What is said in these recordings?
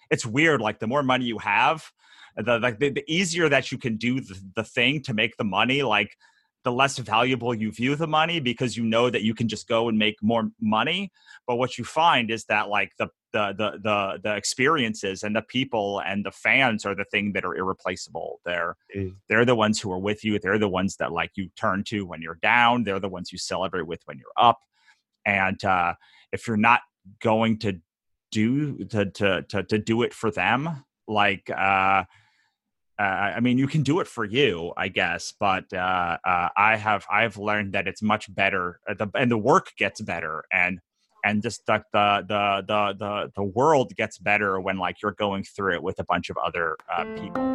it's weird. Like the more money you have, the easier that you can do the thing to make the money, like the less valuable you view the money because you know that you can just go and make more money. But what you find is that like the experiences and the people and the fans are the thing that are irreplaceable. They're the ones who are with you. They're the ones that like you turn to when you're down. They're the ones you celebrate with when you're up. And if you're not going to do it for them, like I mean, you can do it for you, I guess, but I've learned that it's much better, and the work gets better, and just the world gets better when like you're going through it with a bunch of other people.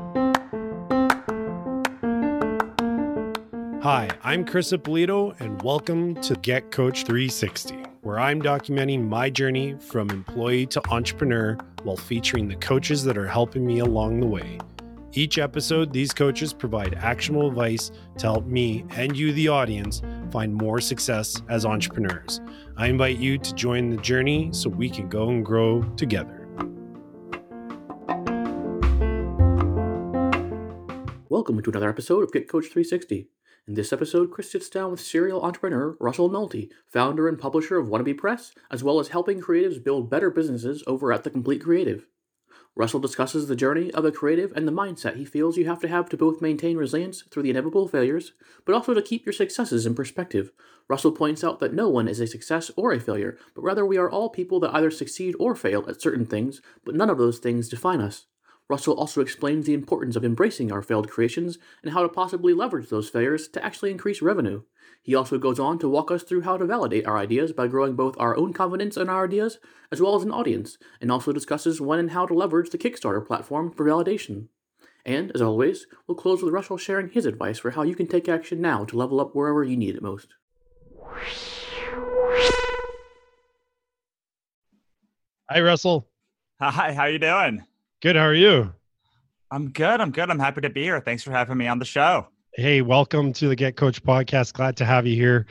Hi, I'm Chris Ippolito, and welcome to Get Coach 360, where I'm documenting my journey from employee to entrepreneur while featuring the coaches that are helping me along the way. Each episode, these coaches provide actionable advice to help me and you, the audience, find more success as entrepreneurs. I invite you to join the journey so we can go and grow together. Welcome to another episode of Get Coach 360. In this episode, Chris sits down with serial entrepreneur Russell Nohelty, founder and publisher of Wannabe Press, as well as helping creatives build better businesses over at The Complete Creative. Russell discusses the journey of a creative and the mindset he feels you have to both maintain resilience through the inevitable failures, but also to keep your successes in perspective. Russell points out that no one is a success or a failure, but rather we are all people that either succeed or fail at certain things, but none of those things define us. Russell also explains the importance of embracing our failed creations and how to possibly leverage those failures to actually increase revenue. He also goes on to walk us through how to validate our ideas by growing both our own confidence in our ideas as well as an audience, and also discusses when and how to leverage the Kickstarter platform for validation. And, as always, we'll close with Russell sharing his advice for how you can take action now to level up wherever you need it most. Hi, Russell. Hi, how you doing? Good. How are you? I'm good. I'm happy to be here. Thanks for having me on the show. Hey, welcome to the Get Coach podcast. Glad to have you here.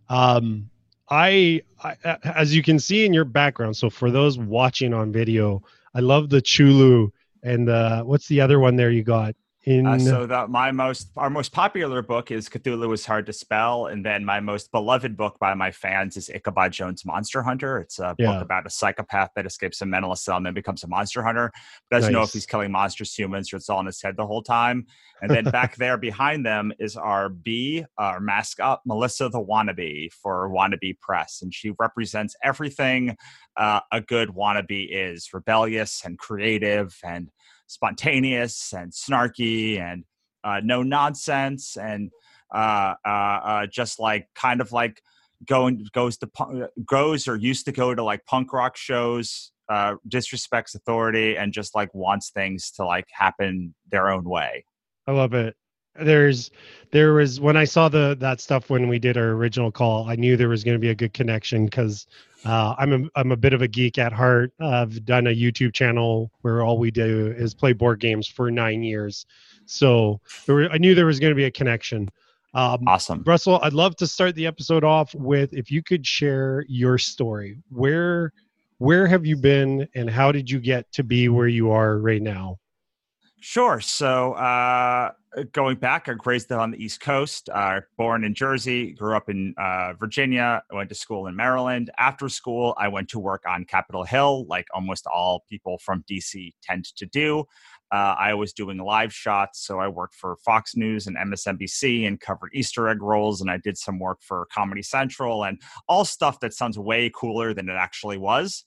I as you can see in your background, so for those watching on video, I love the Chulu and what's the other one there you got? So our most popular book is Cthulhu is Hard to Spell, and then my most beloved book by my fans is Ichabod Jones' Monster Hunter. It's a book about a psychopath that escapes a mental asylum and becomes a monster hunter, but doesn't know if he's killing monsters, humans, or it's all in his head the whole time. And then back there behind them is our mascot, Melissa the Wannabe for Wannabe Press, and she represents everything a good wannabe is: rebellious and creative and spontaneous and snarky and no nonsense and just like kind of like goes or used to go to like punk rock shows, disrespects authority, and just like wants things to like happen their own way. I love it. There was when I saw that stuff when we did our original call, I knew there was going to be a good connection because I'm a bit of a geek at heart. I've done a YouTube channel where all we do is play board games for 9 years, so I knew there was going to be a connection. Awesome, Russell. I'd love to start the episode off with if you could share your story. Where have you been, and how did you get to be where you are right now? Sure. So going back, I raised on the East Coast, born in Jersey, grew up in Virginia, went to school in Maryland. After school, I went to work on Capitol Hill, like almost all people from DC tend to do. I was doing live shots, so I worked for Fox News and MSNBC and covered Easter egg rolls, and I did some work for Comedy Central and all stuff that sounds way cooler than it actually was.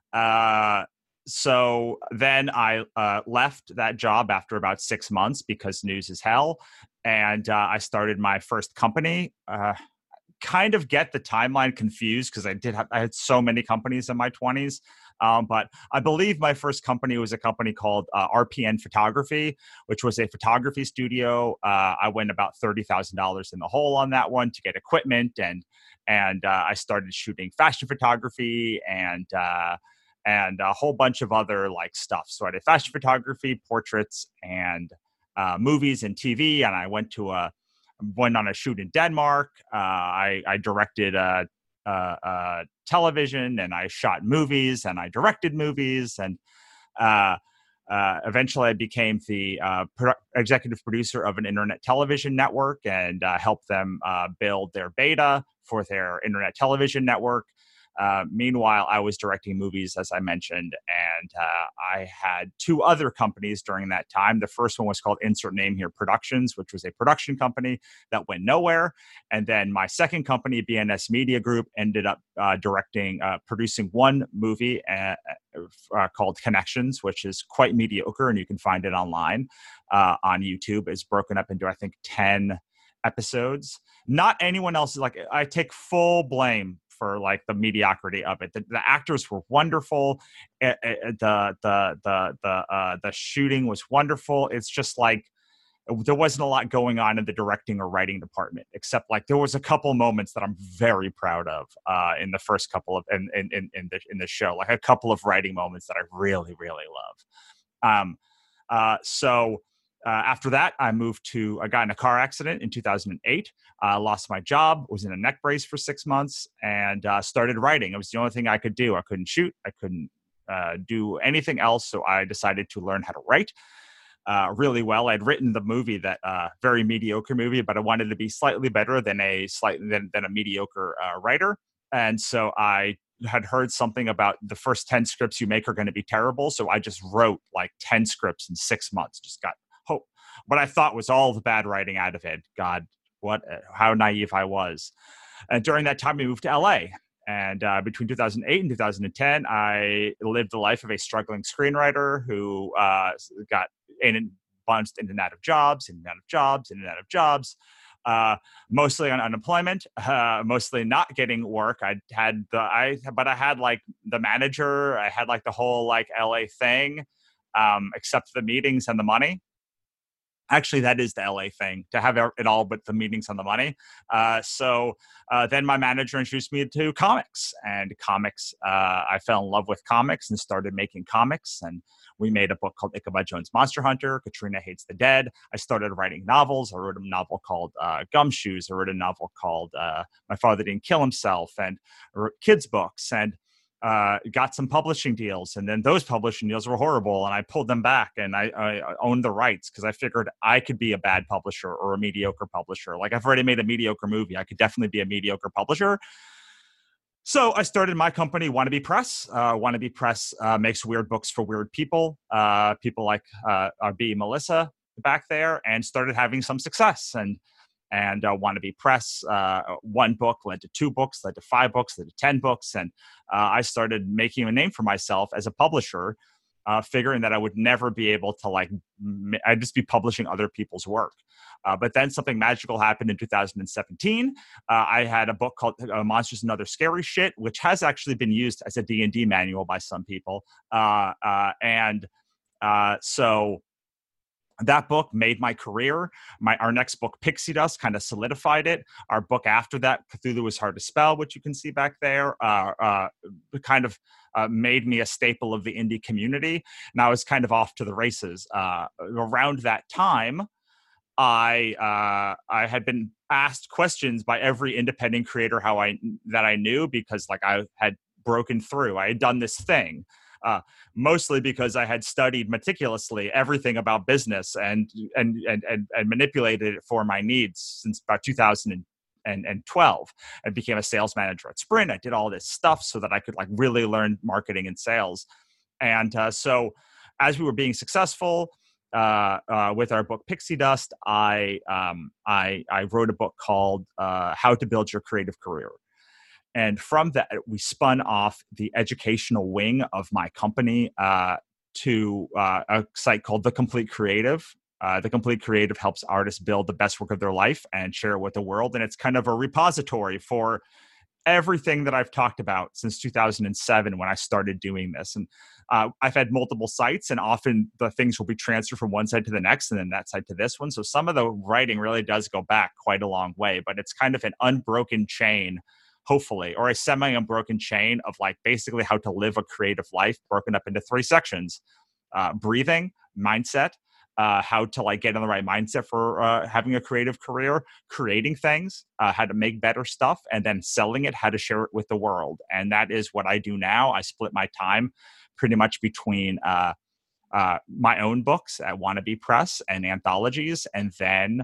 So then I left that job after about 6 months because news is hell. And I started my first company. Kind of get the timeline confused because I had so many companies in my 20s. But I believe my first company was a company called RPN Photography, which was a photography studio. I went about $30,000 in the hole on that one to get equipment. And I started shooting fashion photography and a whole bunch of other like stuff. So I did fashion photography, portraits, and movies and TV. And I went on a shoot in Denmark. I directed television, and I shot movies, and I directed movies, and Eventually, I became the executive producer of an internet television network and helped them build their beta for their internet television network. Meanwhile, I was directing movies, as I mentioned, and I had two other companies during that time. The first one was called Insert Name Here Productions, which was a production company that went nowhere. And then my second company, BNS Media Group, ended up producing one movie called Connections, which is quite mediocre, and you can find it online on YouTube. It's broken up into, I think, 10 episodes. Not anyone else's. Like, I take full blame for like the mediocrity of it. The actors were wonderful. The shooting was wonderful. It's just like there wasn't a lot going on in the directing or writing department, except like there was a couple moments that I'm very proud of in the first couple of in the show, like a couple of writing moments that I really love. After that, I got in a car accident in 2008, lost my job, was in a neck brace for 6 months, and started writing. It was the only thing I could do. I couldn't shoot. I couldn't do anything else. So I decided to learn how to write really well. I'd written the movie, that very mediocre movie, but I wanted to be slightly better than a mediocre writer. And so I had heard something about the first 10 scripts you make are going to be terrible. So I just wrote like 10 scripts in 6 months, just got hope. What I thought was all the bad writing out of it. God, how naive I was. And during that time, we moved to LA. And between 2008 and 2010, I lived the life of a struggling screenwriter who got bounced in and out of jobs, mostly on unemployment, mostly not getting work. I had like the manager, I had like the whole like LA thing, except the meetings and the money. Actually, that is the LA thing, to have it all but the meetings and the money. So then my manager introduced me to comics. And comics, I fell in love with comics and started making comics. And we made a book called Ichabod Jones Monster Hunter. Katrina Hates the Dead. I started writing novels. I wrote a novel called Gumshoes. I wrote a novel called My Father Didn't Kill Himself, and I wrote kids' books. And got some publishing deals, and then those publishing deals were horrible, and I pulled them back, and I owned the rights because I figured I could be a bad publisher or a mediocre publisher. Like, I've already made a mediocre movie. I could definitely be a mediocre publisher. So I started my company, Wannabe Press. Wannabe Press makes weird books for weird people, people like B. Melissa back there, and started having some success. And Wannabe Press, one book led to 2 books, led to 5 books, led to 10 books. And I started making a name for myself as a publisher, figuring that I would never be able to I'd just be publishing other people's work. But then something magical happened in 2017. I had a book called Monsters and Other Scary Shit, which has actually been used as a D&D manual by some people. So that book made my career. Our next book, Pixie Dust, kind of solidified it. Our book after that, Cthulhu is Hard to Spell, which you can see back there, kind of made me a staple of the indie community. And I was kind of off to the races. Around that time, I had been asked questions by every independent creator that I knew, because like I had broken through. I had done this thing. Mostly because I had studied meticulously everything about business and manipulated it for my needs since about 2012. I became a sales manager at Sprint. I did all this stuff so that I could like really learn marketing and sales. And so as we were being successful with our book Pixie Dust, I wrote a book called How to Build Your Creative Career. And from that, we spun off the educational wing of my company to a site called The Complete Creative. The Complete Creative helps artists build the best work of their life and share it with the world. And it's kind of a repository for everything that I've talked about since 2007 when I started doing this. And I've had multiple sites, and often the things will be transferred from one site to the next and then that site to this one. So some of the writing really does go back quite a long way, but it's kind of an unbroken chain, hopefully, or a semi-unbroken chain of like basically how to live a creative life, broken up into 3 sections: breathing, mindset, how to like get in the right mindset for having a creative career, creating things, how to make better stuff, and then selling it, how to share it with the world. And that is what I do now. I split my time pretty much between my own books at Wannabe Press and anthologies, and then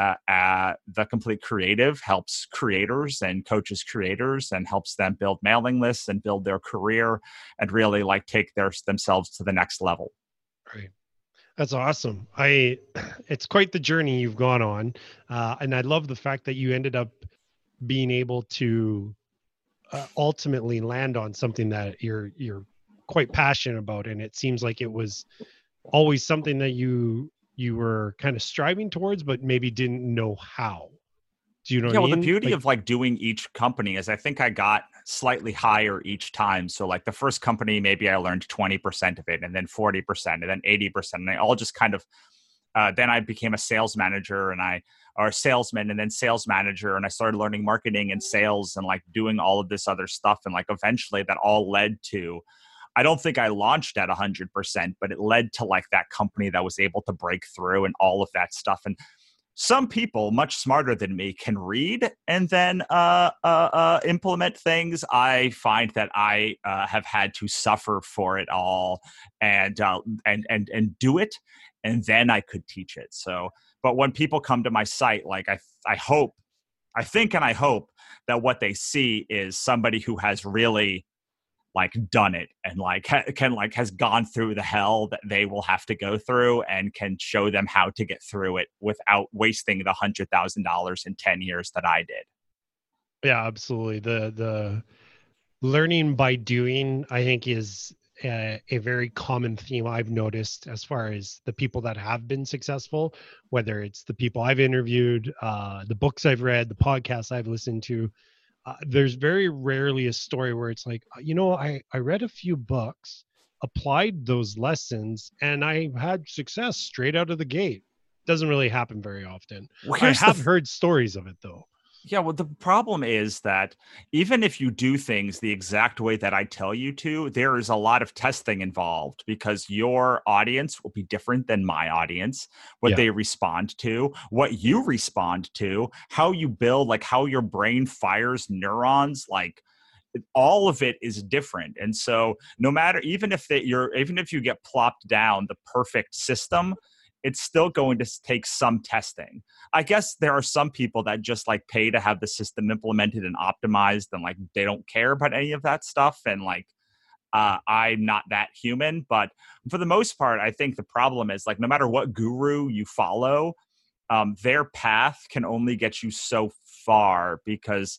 the Complete Creative helps creators and coaches creators and helps them build mailing lists and build their career and really like take themselves to the next level. Right. That's awesome. It's quite the journey you've gone on. And I love the fact that you ended up being able to ultimately land on something that you're quite passionate about. And it seems like it was always something that you were kind of striving towards, but maybe didn't know how. Do you know what I mean? Well, the beauty of like doing each company is I think I got slightly higher each time. So like the first company, maybe I learned 20% of it, and then 40%, and then 80%. And they all just kind of, then I became a sales manager or a salesman, and then sales manager. And I started learning marketing and sales and like doing all of this other stuff. And like eventually that all led to, I don't think I launched at 100%, but it led to like that company that was able to break through and all of that stuff. And some people much smarter than me can read and then implement things. I find that I have had to suffer for it all and do it, and then I could teach it. So, but when people come to my site, like I hope that what they see is somebody who has really like done it and like has gone through the hell that they will have to go through and can show them how to get through it without wasting the $100,000 in 10 years that I did. Yeah, absolutely. The learning by doing, I think, is a very common theme I've noticed as far as the people that have been successful, whether it's the people I've interviewed, the books I've read, the podcasts I've listened to. There's very rarely a story where it's like, I read a few books, applied those lessons, and I had success straight out of the gate. Doesn't really happen very often. Well, I have heard stories of it though. Yeah, well, the problem is that even if you do things the exact way that I tell you to, there is a lot of testing involved because your audience will be different than my audience, what they respond to, what you respond to, how you build, like how your brain fires neurons, like all of it is different. And so no matter, even if you get plopped down the perfect system, it's still going to take some testing. I guess there are some people that just like pay to have the system implemented and optimized and like they don't care about any of that stuff. And like, I'm not that human, but for the most part, I think the problem is like, no matter what guru you follow, their path can only get you so far because,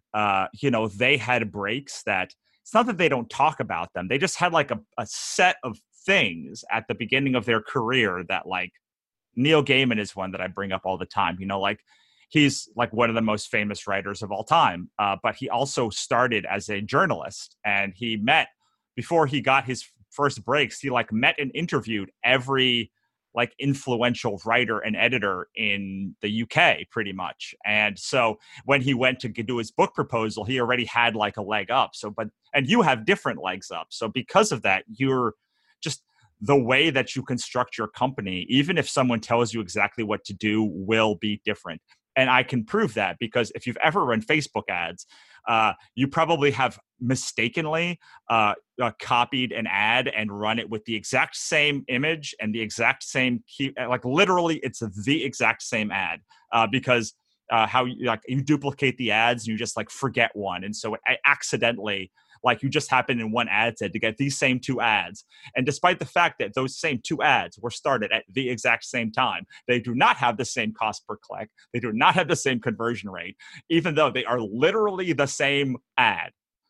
they had breaks that it's not that they don't talk about them. They just had like a set of things at the beginning of their career that like Neil Gaiman is one that I bring up all the time. Like he's like one of the most famous writers of all time. But he also started as a journalist, and before he got his first breaks, he like met and interviewed every like influential writer and editor in the UK pretty much. And so when he went to do his book proposal, he already had like a leg up. And you have different legs up. So because of that, you're just the way that you construct your company, even if someone tells you exactly what to do, will be different. And I can prove that because if you've ever run Facebook ads, you probably have mistakenly copied an ad and run it with the exact same image and the exact same key. Like literally, it's the exact same ad because how you duplicate the ads and you just like forget one, and so I accidentally. Like you just happened in one ad set to get these same two ads. And despite the fact that those same two ads were started at the exact same time, they do not have the same cost per click. They do not have the same conversion rate, even though they are literally the same ad.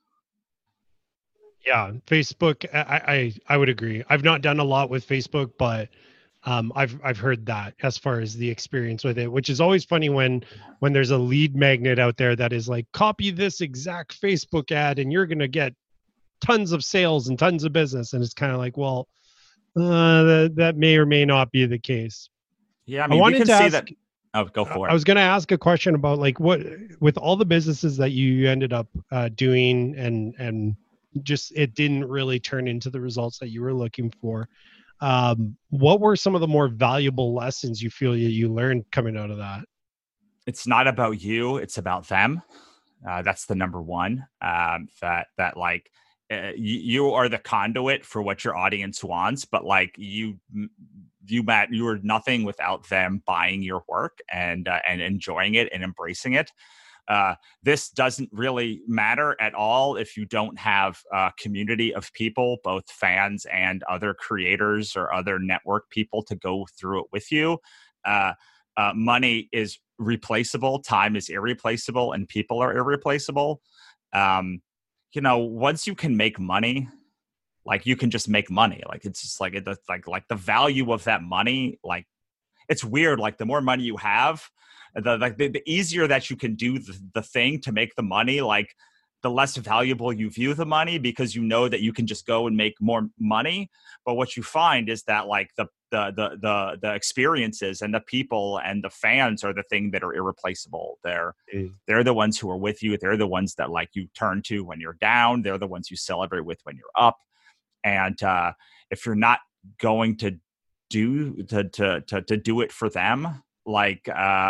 Yeah, Facebook, I would agree. I've not done a lot with Facebook, but I've heard that as far as the experience with it, which is always funny when there's a lead magnet out there that is like, copy this exact Facebook ad and you're going to get tons of sales and tons of business. And it's kind of like, well, that may or may not be the case. Yeah, I mean, we can see that. Oh, go for it. I was going to ask a question about like what, with all the businesses that you ended up doing and just, it didn't really turn into the results that you were looking for. What were some of the more valuable lessons you feel you learned coming out of that? It's not about you. It's about them. That's the number one. That like you are the conduit for what your audience wants, but like Matt, you are nothing without them buying your work and enjoying it and embracing it. This doesn't really matter at all if you don't have a community of people, both fans and other creators or other network people to go through it with you. Money is replaceable, time is irreplaceable, and people are irreplaceable. Once you can make money, like you can just make money. Like it's just like like the value of that money. Like it's weird. Like the more money you have, the easier that you can do the thing to make the money. Like the less valuable you view the money because you know that you can just go and make more money. But what you find is that like the experiences and the people and the fans are the thing that are irreplaceable. They're the ones who are with you. They're the ones that like you turn to when you're down. They're the ones you celebrate with when you're up. And if you're not going to do it for them, like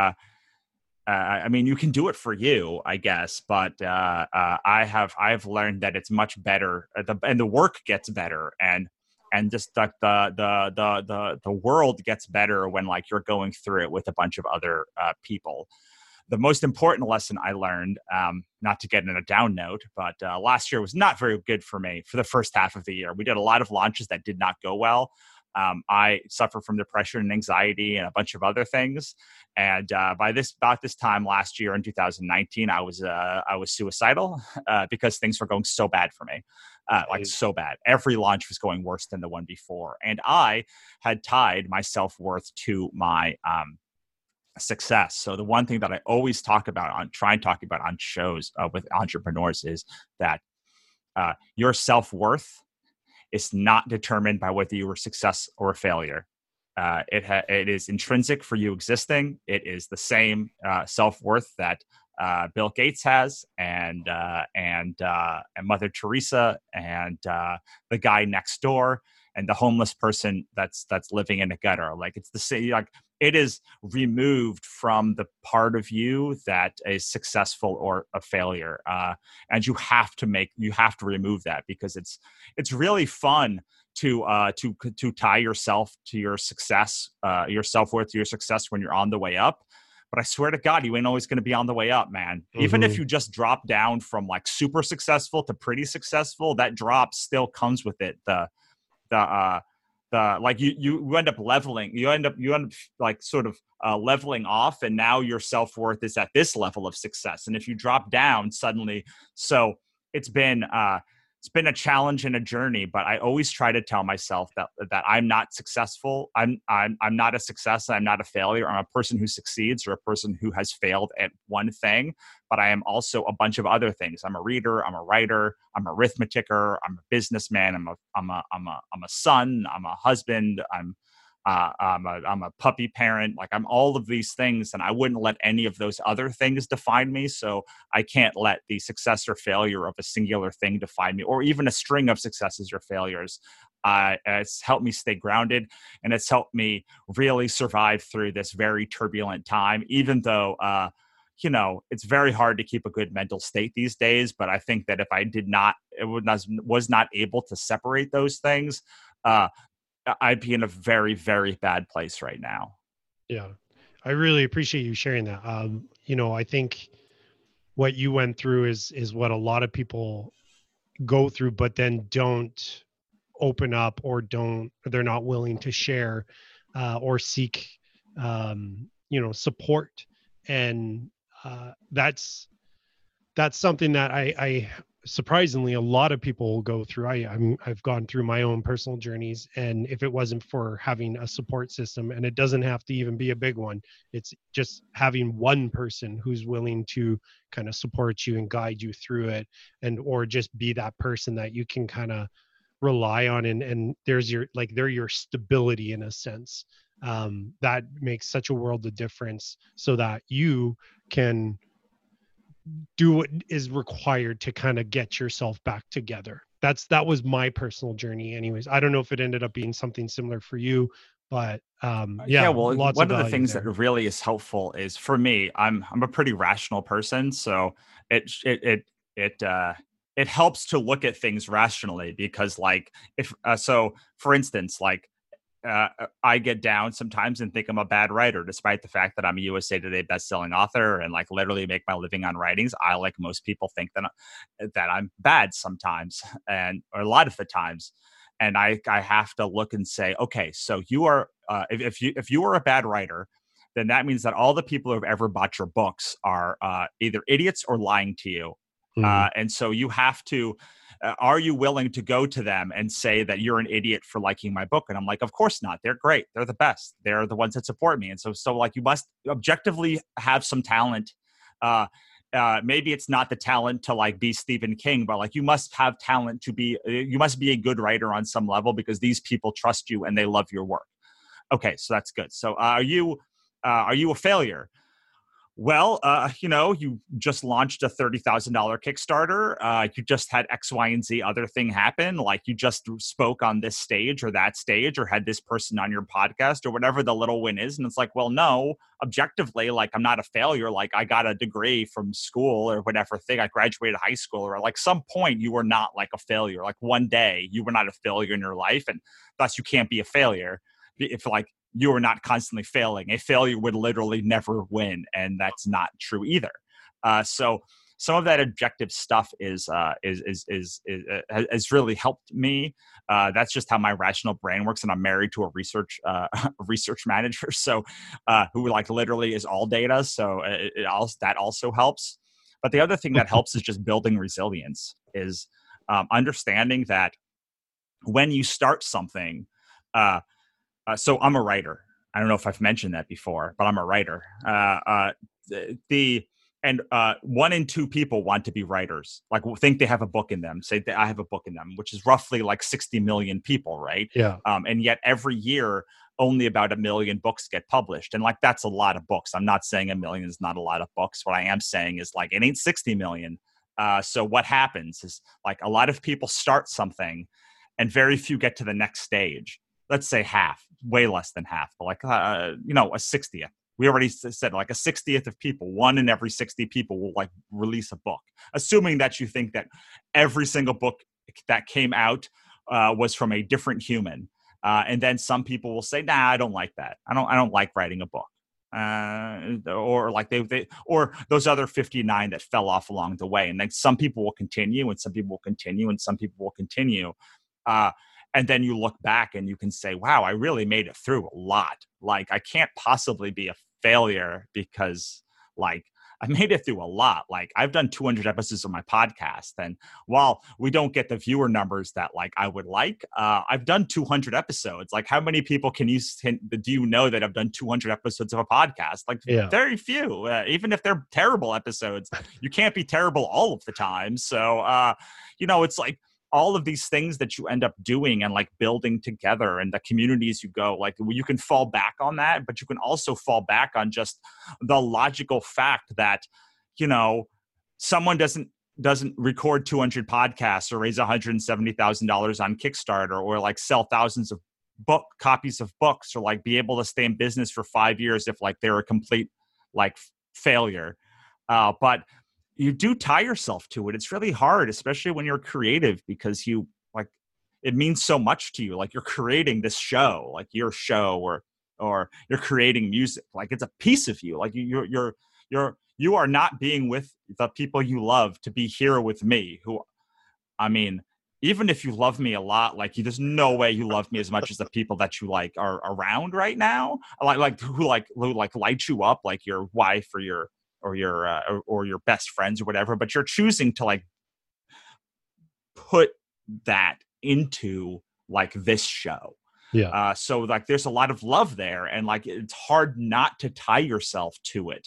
I mean, you can do it for you, I guess, but I've learned that it's much better, and the work gets better, and just the world gets better when like you're going through it with a bunch of other people. The most important lesson I learned, not to get in a down note, but last year was not very good for me for the first half of the year. We did a lot of launches that did not go well. I suffer from depression and anxiety and a bunch of other things. And about this time last year in 2019, I was suicidal because things were going so bad for me, like so bad. Every launch was going worse than the one before, and I had tied my self-worth to my success. So the one thing that I always try and talk about on shows with entrepreneurs is that your self-worth is not determined by whether you were a success or a failure. It is intrinsic for you existing. It is the same self-worth that Bill Gates has, and Mother Teresa, and the guy next door, and the homeless person that's living in a gutter. Like it's the same. Like it is removed from the part of you that is successful or a failure, and you have to remove that, because it's really fun to tie yourself to your success, your self-worth to your success when you're on the way up. But I swear to God, you ain't always going to be on the way up, man. Mm-hmm. Even if you just drop down from like super successful to pretty successful, that drop still comes with it. Like you end up leveling. You end up like sort of leveling off, and now your self-worth is at this level of success. And if you drop down suddenly, so it's been a challenge and a journey, but I always try to tell myself that I'm not successful. I'm not a success. I'm not a failure. I'm a person who succeeds, or a person who has failed at one thing, but I am also a bunch of other things. I'm a reader. I'm a writer. I'm a arithmeticker. I'm a businessman. I'm a son. I'm a husband. I'm a puppy parent. Like I'm all of these things, and I wouldn't let any of those other things define me. So I can't let the success or failure of a singular thing define me, or even a string of successes or failures. It's helped me stay grounded, and it's helped me really survive through this very turbulent time, even though, it's very hard to keep a good mental state these days. But I think that if I was not able to separate those things, I'd be in a very, very bad place right now. Yeah. I really appreciate you sharing that. I think what you went through is what a lot of people go through, but then don't open up, or they're not willing to share, or seek, support. And that's something that I surprisingly, a lot of people will go through. I've gone through my own personal journeys, and if it wasn't for having a support system, and it doesn't have to even be a big one, it's just having one person who's willing to kind of support you and guide you through it, or just be that person that you can kind of rely on, and they're your stability in a sense. That makes such a world of difference, so that you can do what is required to kind of get yourself back together. That was my personal journey anyways. I don't know if it ended up being something similar for you, but well, one of the things that really is helpful is, for me, I'm a pretty rational person, so it it helps to look at things rationally, because like if so for instance, like I get down sometimes and think I'm a bad writer, despite the fact that I'm a USA Today bestselling author and like literally make my living on writings. I, like most people, think that I'm bad sometimes, and or a lot of the times. And I have to look and say, okay, so you are if you are a bad writer, then that means that all the people who have ever bought your books are either idiots or lying to you. Mhm. And so you have to, are you willing to go to them and say that you're an idiot for liking my book? And I'm like, of course not. They're great. They're the best. They're the ones that support me. And so like, you must objectively have some talent. Maybe it's not the talent to like be Stephen King, but like you must have talent to be, you must be a good writer on some level, because these people trust you and they love your work. Okay, so that's good. So are you a failure? Well, you just launched a $30,000 Kickstarter. You just had X, Y, and Z other thing happen. Like you just spoke on this stage or that stage, or had this person on your podcast, or whatever the little win is. And it's like, well, no, objectively, like I'm not a failure. Like I got a degree from school or whatever thing. I graduated high school, or like some point you were not like a failure. Like one day you were not a failure in your life, and thus you can't be a failure if like you are not constantly failing. A failure would literally never win, and that's not true either. So some of that objective stuff has really helped me. That's just how my rational brain works, and I'm married to a research manager, so who like literally is all data. So that also helps. But the other thing that helps is just building resilience. Is understanding that when you start something. So I'm a writer. I don't know if I've mentioned that before, but I'm a writer. And 1 in 2 people want to be writers. Like think they have a book in them. Say that I have a book in them, which is roughly like 60 million people, right? Yeah. And yet every year, only about 1 million books get published, and like that's a lot of books. I'm not saying 1 million is not a lot of books. What I am saying is like it ain't 60 million. So what happens is like a lot of people start something, and very few get to the next stage. Let's say half, way less than half, but like, a 60th. We already said like a 60th of people, 1 in every 60 people will like release a book, assuming that you think that every single book that came out was from a different human. And then some people will say, nah, I don't like that. I don't like writing a book. Or like or those other 59 that fell off along the way. And then some people will continue, and some people will continue, and some people will continue. And then you look back and you can say, wow, I really made it through a lot. Like I can't possibly be a failure because like I made it through a lot. Like I've done 200 episodes of my podcast. And while we don't get the viewer numbers that like I would like, I've done 200 episodes. Like how many people do you know that have done 200 episodes of a podcast? Like very few, even if they're terrible episodes. You can't be terrible all of the time. So, it's like, all of these things that you end up doing and like building together, and the communities you go, like you can fall back on that, but you can also fall back on just the logical fact that, someone doesn't record 200 podcasts or raise $170,000 on Kickstarter or like sell thousands of copies of books or like be able to stay in business for 5 years if like they're a complete like failure. But you do tie yourself to it. It's really hard, especially when you're creative, because you like it means so much to you. Like you're creating this show, like your show, or you're creating music. Like it's a piece of you. Like you are not being with the people you love to be here with me. Who, I mean, even if you love me a lot, like there's no way you love me as much as the people that you like are around right now. Like who light you up, like your wife or your best friends or whatever, but you're choosing to like put that into like this show. So like there's a lot of love there, and like it's hard not to tie yourself to it.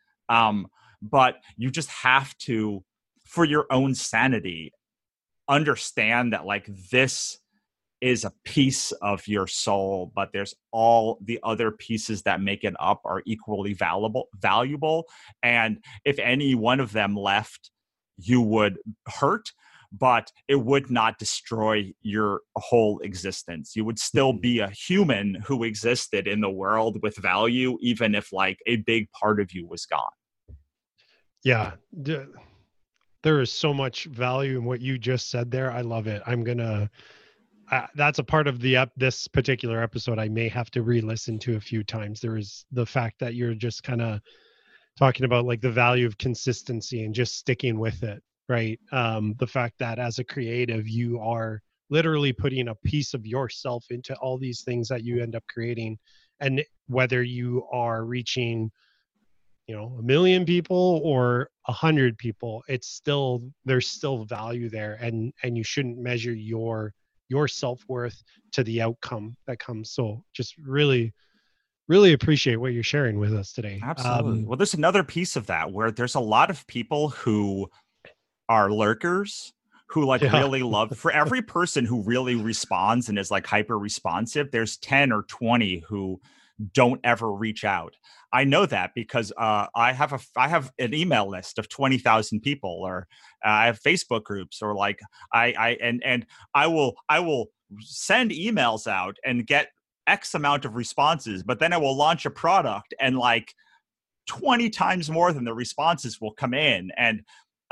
But you just have to, for your own sanity, understand that like this is a piece of your soul, but there's all the other pieces that make it up are equally valuable. And if any one of them left, you would hurt, but it would not destroy your whole existence. You would still be a human who existed in the world with value, even if like a big part of you was gone. Yeah. There is so much value in what you just said there. I love it. That's a part of this particular episode I may have to re-listen to a few times. There is the fact that you're just kind of talking about like the value of consistency and just sticking with it, right? The fact that as a creative, you are literally putting a piece of yourself into all these things that you end up creating. And whether you are reaching, 1 million people or 100 people, there's still value there. And you shouldn't measure your self-worth to the outcome that comes. So just really, really appreciate what you're sharing with us today. Absolutely. Well, there's another piece of that where there's a lot of people who are lurkers who like really love, for every person who really responds and is like hyper responsive, there's 10 or 20 who don't ever reach out. I know that because I have an email list of 20,000 people, or I have Facebook groups, or like I will send emails out and get X amount of responses, but then I will launch a product and like 20 times more than the responses will come in. And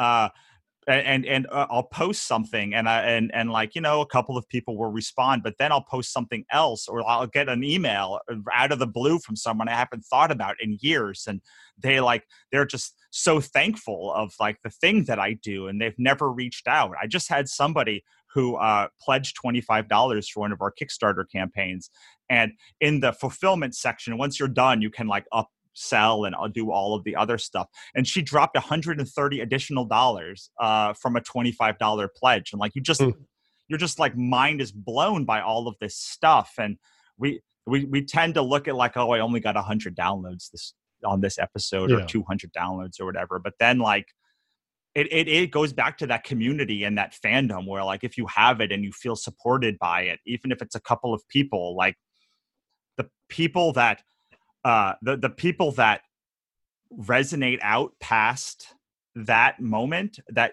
I'll post something and like, a couple of people will respond, but then I'll post something else, or I'll get an email out of the blue from someone I haven't thought about in years. And they're just so thankful of like the thing that I do, and they've never reached out. I just had somebody who pledged $25 for one of our Kickstarter campaigns. And in the fulfillment section, once you're done, you can like upsell and I'll do all of the other stuff. And she dropped $130 additional from a $25 pledge. And like, you're just like, mind is blown by all of this stuff. And we tend to look at like, oh, I only got 100 downloads on this episode, or 200 downloads or whatever. But then like, it goes back to that community and that fandom where like, if you have it and you feel supported by it, even if it's a couple of people, like the people that the people that resonate out past that moment that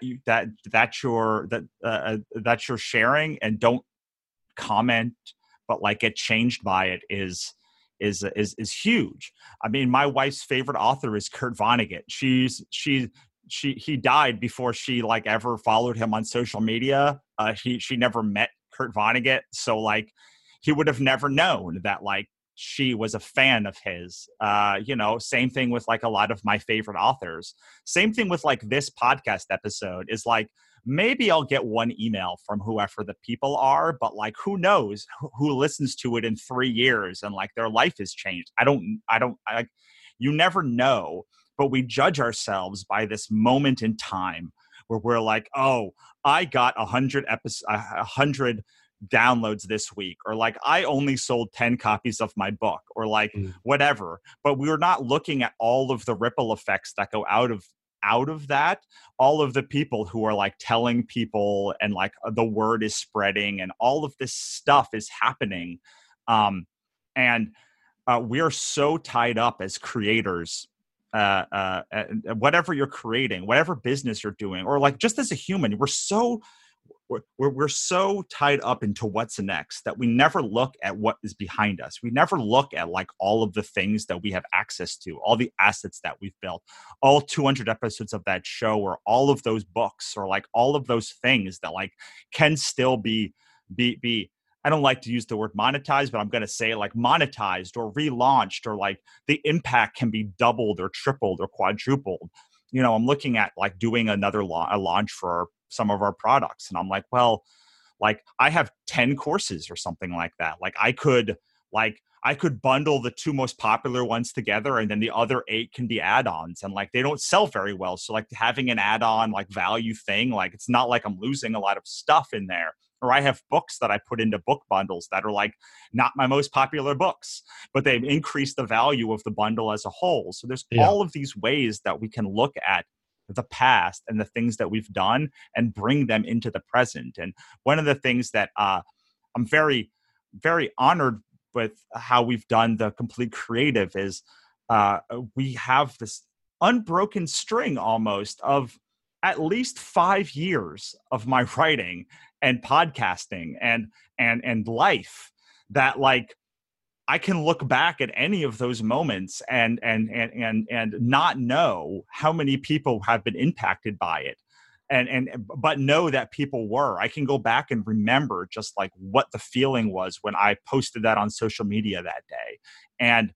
you're sharing and don't comment but like get changed by it is huge. I mean, my wife's favorite author is Kurt Vonnegut. He died before she like ever followed him on social media. She never met Kurt Vonnegut, so like he would have never known that like she was a fan of his. Same thing with like a lot of my favorite authors. Same thing with like this podcast episode is like, maybe I'll get one email from whoever the people are, but like, who knows who listens to it in 3 years and like their life has changed. You never know, but we judge ourselves by this moment in time where we're like, oh, I got 100 downloads this week, or like I only sold 10 copies of my book, or like whatever. But we were not looking at all of the ripple effects that go out of that, all of the people who are like telling people, and like the word is spreading and all of this stuff is happening. And we are so tied up as creators, whatever you're creating, whatever business you're doing, or like just as a human, we're so tied up into what's next that we never look at what is behind us. We never look at like all of the things that we have access to, all the assets that we've built, all 200 episodes of that show, or all of those books, or like all of those things that like can still be I don't like to use the word monetized, but I'm going to say like monetized or relaunched, or like the impact can be doubled or tripled or quadrupled. I'm looking at like doing another launch for some of our products. And I'm like, well, like I have 10 courses or something like that. Like I could bundle the 2 most popular ones together, and then the other 8 can be add-ons, and like they don't sell very well. So like having an add-on like value thing, like it's not like I'm losing a lot of stuff in there. Or I have books that I put into book bundles that are like not my most popular books, but they've increased the value of the bundle as a whole. So there's all of these ways that we can look at the past and the things that we've done and bring them into the present. And one of the things that I'm very, very honored with how we've done the Complete Creative is we have this unbroken string almost of at least 5 years of my writing and podcasting and life that like I can look back at any of those moments and not know how many people have been impacted by it. but know that people were. I can go back and remember just like what the feeling was when I posted that on social media that day. And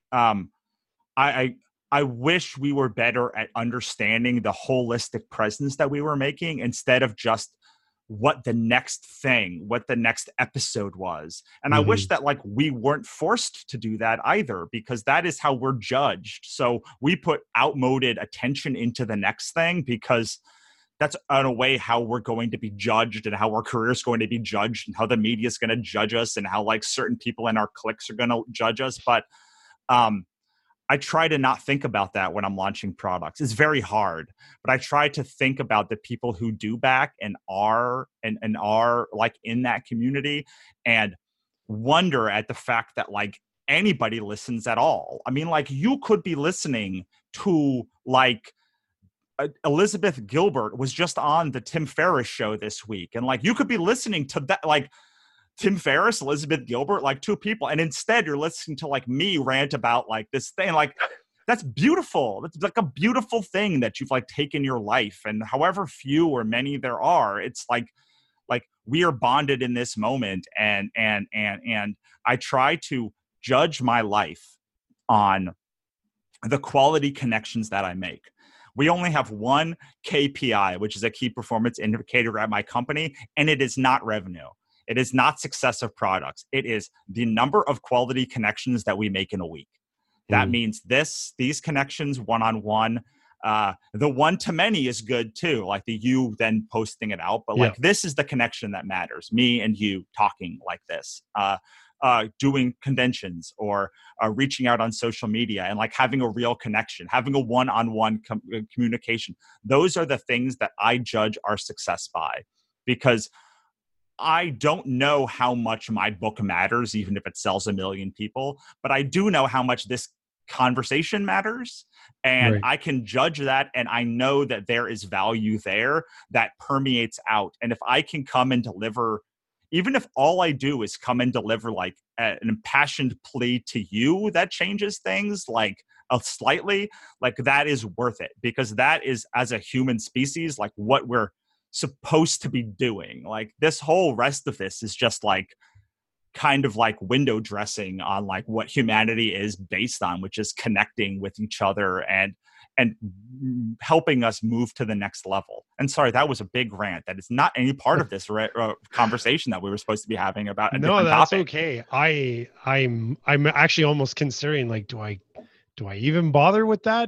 I I wish we were better at understanding the holistic presence that we were making instead of just what the next thing, what the next episode was. And I wish that like we weren't forced to do that either, because that is how we're judged. So we put outmoded attention into the next thing because that's in a way how we're going to be judged and how our career is going to be judged and how the media is going to judge us and how like certain people in our cliques are going to judge us. But I try to not think about that when I'm launching products. It's very hard, but I try to think about the people who do back and are like in that community, and wonder at the fact that like anybody listens at all. I mean, like you could be listening to like Elizabeth Gilbert was just on the Tim Ferriss show this week, and like you could be listening to that, like Tim Ferriss, Elizabeth Gilbert, like two people, and instead you're listening to like me rant about like this thing. Like that's beautiful. That's like a beautiful thing that you've like taken your life, and however few or many there are, it's like we are bonded in this moment, and I try to judge my life on the quality connections that I make. We only have one KPI, which is a key performance indicator at my company, and it is not revenue. It is not success of products. It is the number of quality connections that we make in a week. That means these connections one-on-one. The one-to-many is good too, like the you then posting it out. But like this is the connection that matters. Me and you talking like this, doing conventions or reaching out on social media and like having a real connection, having a one-on-one communication. Those are the things that I judge our success by, because I don't know how much my book matters, even if it sells 1 million people, but I do know how much this conversation matters. And I can judge that. And I know that there is value there that permeates out. And if I can come and deliver, even if all I do is come and deliver like an impassioned plea to you that changes things like slightly, like that is worth it, because that is, as a human species, like what we're supposed to be doing. Like this whole rest of this is just like kind of like window dressing on like what humanity is based on, which is connecting with each other and helping us move to the next level. And sorry, that was a big rant. That is not any part of this conversation that we were supposed to be having about a different that's topic. Okay. I'm actually almost considering like, do I even bother with that?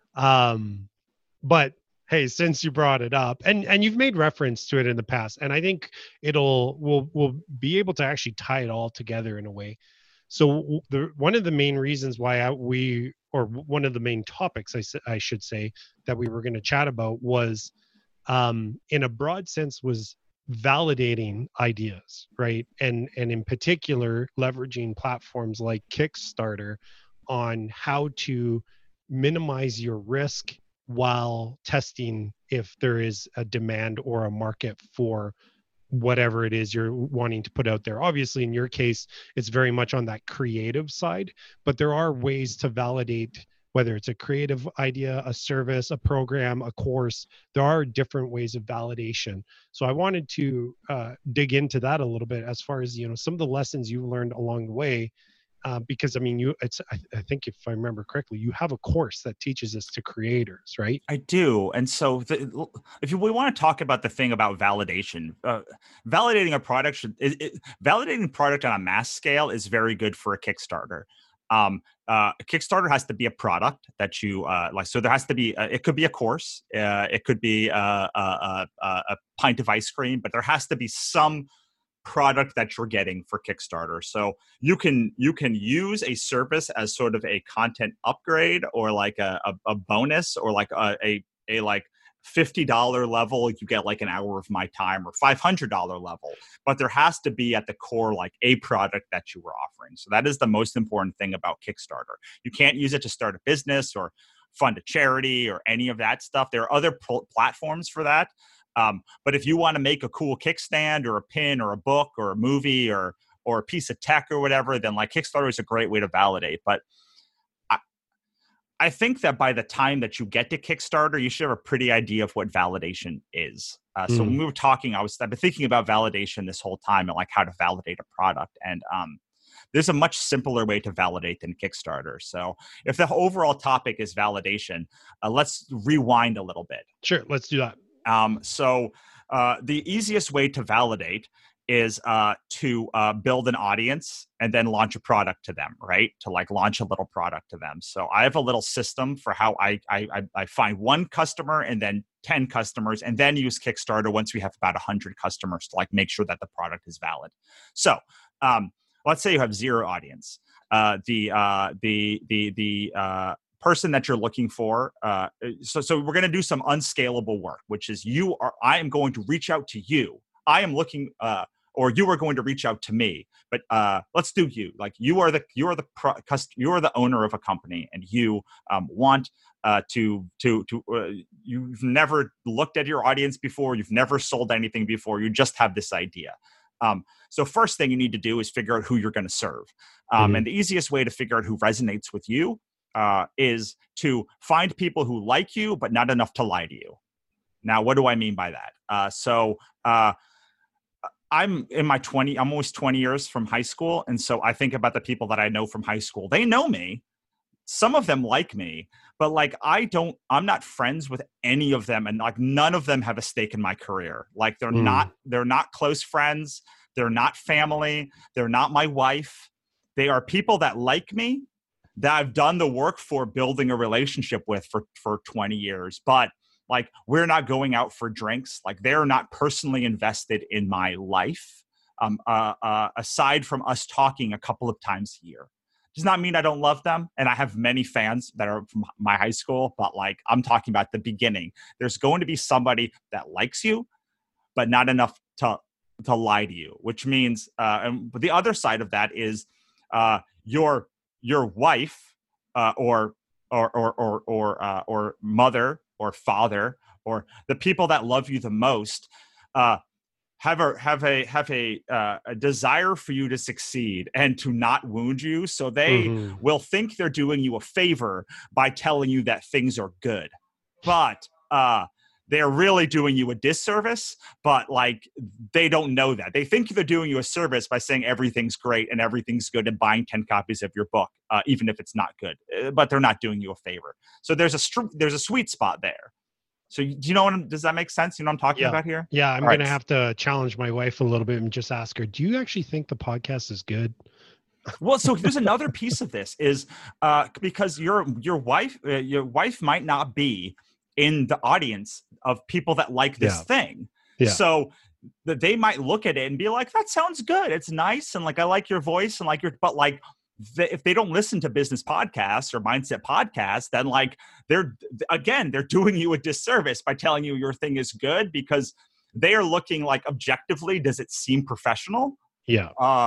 But hey, since you brought it up, and you've made reference to it in the past, and I think we'll be able to actually tie it all together in a way. So one of the main reasons why one of the main topics I should say that we were going to chat about was, in a broad sense, was validating ideas, right? And in particular, leveraging platforms like Kickstarter on how to minimize your risk while testing if there is a demand or a market for whatever it is you're wanting to put out there. Obviously, in your case, it's very much on that creative side, but there are ways to validate whether it's a creative idea, a service, a program, a course. There are different ways of validation. So I wanted to dig into that a little bit as far as, some of the lessons you learned along the way. Because I mean, I think if I remember correctly, you have a course that teaches this to creators, right? I do. And so if we want to talk about the thing about validation, validating a product validating product on a mass scale is very good for a Kickstarter. A Kickstarter has to be a product that you like. So there has to be, it could be a course, it could be a pint of ice cream, but there has to be some product that you're getting for Kickstarter. So you can use a service as sort of a content upgrade or like a bonus, or like a like $50 level, you get like an hour of my time, or $500 level. But there has to be at the core like a product that you were offering. So that is the most important thing about Kickstarter. You can't use it to start a business or fund a charity or any of that stuff. There are other platforms for that. But if you want to make a cool kickstand or a pin or a book or a movie or a piece of tech or whatever, then like Kickstarter is a great way to validate. But I think that by the time that you get to Kickstarter, you should have a pretty idea of what validation is. So when we were talking, I've been thinking about validation this whole time and like how to validate a product. And there's a much simpler way to validate than Kickstarter. So if the overall topic is validation, let's rewind a little bit. Sure, let's do that. So the easiest way to validate is to build an audience and then launch a product to them, right? To like launch a little product to them. So I have a little system for how I find one customer and then 10 customers and then use Kickstarter once we have about 100 customers to like make sure that the product is valid. So let's say you have zero audience. The person that you're looking for. So we're going to do some unscalable work, which is I am going to reach out to you. I am looking, or you are going to reach out to me. But let's do you. Like you are the owner of a company, and you want you've never looked at your audience before. You've never sold anything before. You just have this idea. So first thing you need to do is figure out who you're going to serve. And the easiest way to figure out who resonates with you is to find people who like you, but not enough to lie to you. Now, what do I mean by that? I'm in my I'm almost 20 years from high school. And so I think about the people that I know from high school. They know me. Some of them like me, but like I'm not friends with any of them. And like none of them have a stake in my career. Like they're not close friends. They're not family. They're not my wife. They are people that like me, that I've done the work for building a relationship with for 20 years. But like, we're not going out for drinks. Like, they're not personally invested in my life, aside from us talking a couple of times a year. Does not mean I don't love them. And I have many fans that are from my high school, but like, I'm talking about the beginning. There's going to be somebody that likes you, but not enough to lie to you, which means, and the other side of that is your wife or mother or father or the people that love you the most have a desire for you to succeed and to not wound you. So they will think they're doing you a favor by telling you that things are good, but they're really doing you a disservice. But like, they don't know that. They think they're doing you a service by saying everything's great and everything's good and buying 10 copies of your book, even if it's not good, but they're not doing you a favor. So there's a sweet spot there. So do you know does that make sense? You know what I'm talking about here? Yeah. I'm going to have to challenge my wife a little bit and just ask her, do you actually think the podcast is good? Well, so there's another piece of this is because your wife might not be in the audience of people that like this thing. Yeah. So they might look at it and be like, that sounds good. It's nice. And like, I like your voice and like but like, if they don't listen to business podcasts or mindset podcasts, then like they're doing you a disservice by telling you your thing is good, because they are looking like, objectively, does it seem professional? Yeah.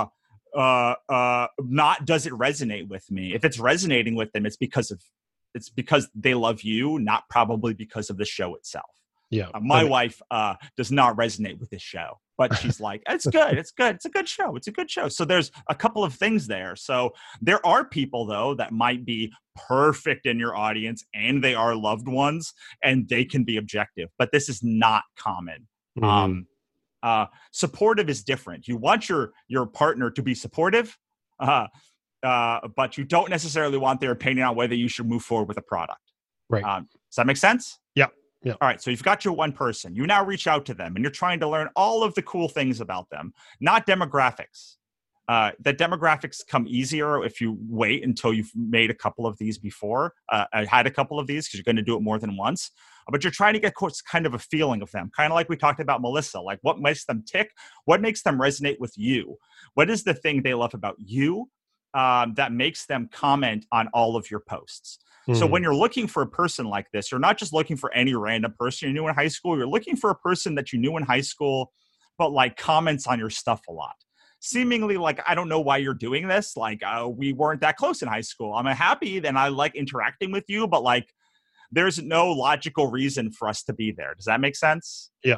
Not does it resonate with me? If it's resonating with them, it's because they love you, not probably because of the show itself. Yeah. My wife does not resonate with this show, but she's like, it's good. It's good. It's a good show. It's a good show. So there's a couple of things there. So there are people, though, that might be perfect in your audience and they are loved ones and they can be objective, but this is not common. Supportive is different. You want your partner to be supportive, but you don't necessarily want their opinion on whether you should move forward with a product. Right. Does that make sense? Yeah. Yeah. All right. So you've got your one person. You now reach out to them and you're trying to learn all of the cool things about them, not demographics. The demographics come easier if you wait until you've made a couple of these before. I had a couple of these because you're going to do it more than once. But you're trying to get kind of a feeling of them, kind of like we talked about Melissa, like what makes them tick, what makes them resonate with you, what is the thing they love about you that makes them comment on all of your posts. So when you're looking for a person like this, you're not just looking for any random person you knew in high school. You're looking for a person that you knew in high school, but like comments on your stuff a lot. Seemingly like, I don't know why you're doing this. Like we weren't that close in high school. I'm happy that I like interacting with you, but like there's no logical reason for us to be there. Does that make sense? Yeah.